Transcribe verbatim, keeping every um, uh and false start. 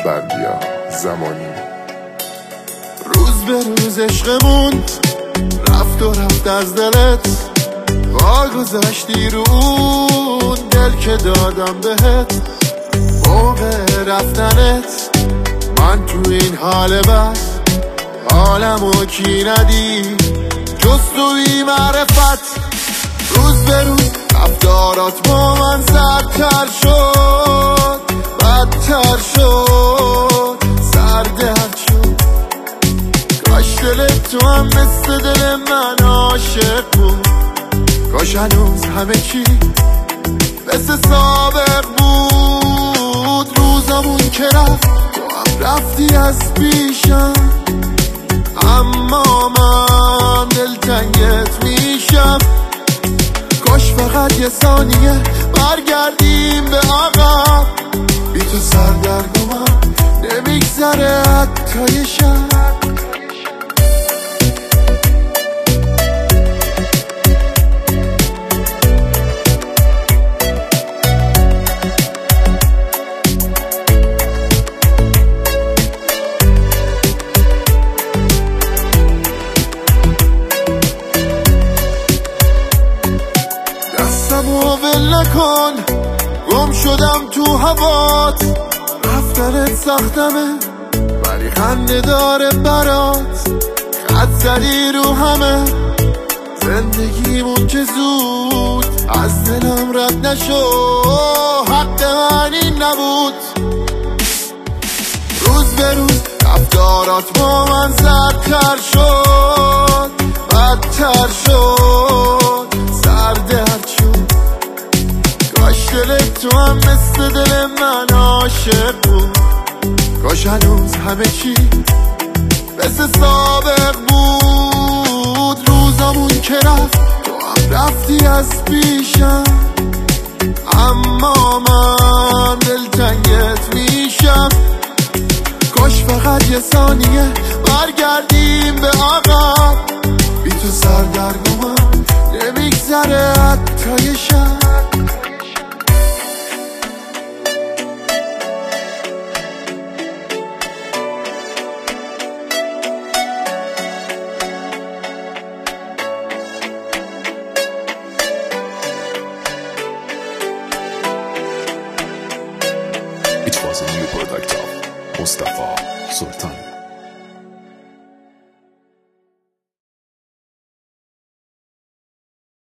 بردیا زمانی. روز به روز عشقمون رفت و رفت از دلت، وا گذاشتی رو اون دل که دادم بهت. موقع رفتنت من تو این حال بد، حالمو کی ندید جز توی معرفت. روز به روز رفتارات با من زدتر شد، بدتر شد، سردرد شد. کاش دل تو هم مثل دل من عاشق بود، کاش هنوز همه چی مثل سابق بود. روزمون که رفت تو هم رفتی از پیشم، اما من دلتنگت میشم. کاش فقط یه ثانیه برگردیم به عقب، بی تو سردرگمم نمیگذره حتی یه شب. ول نکن، گم شدم تو هوات. رفتنت سختمه ولی خنده داره برات، خط زدی رو همه زندگیمون که زود از دلم رد نشو. حق من این نبود. روز به روز رفتارات با من زدتر شد، بدتر شد، سردرد شد. کاش دل تو هم مثل دل من عاشق بود، کاش هنوز همه چی مثل سابق بود. روزمون که رفت تو هم رفتی از پیشم، اما من دلتنگت میشم. کاش فقط یه ثانیه برگردیم به عقب، بی تو سردرگمم نمیگذره حتی یه شب. It was a new product of Mustafa Sultan.